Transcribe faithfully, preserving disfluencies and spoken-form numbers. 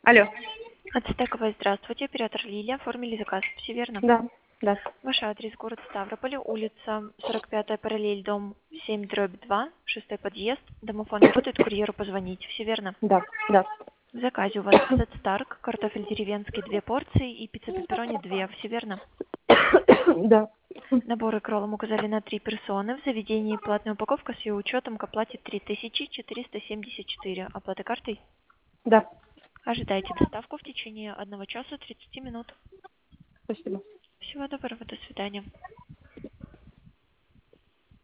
Алло. Ацтековая, здравствуйте, оператор Лилия, оформили заказ, все верно? Да, да. Ваш адрес, город Ставрополь, улица сорок пятая параллель, дом семь дробь два, шестой подъезд, домофон работает, курьеру позвонить, все верно? Да, да. В заказе у вас сет Старк, картофель деревенский две порции и пицца пепперони две, все верно? Да, Наборы к роллам указали на три персоны, в заведении платная упаковка с ее учетом к оплате три тысячи четыреста семьдесят четыре, оплата картой? да. Ожидайте доставку в течение одного часа тридцати минут. Спасибо. Всего доброго, до свидания.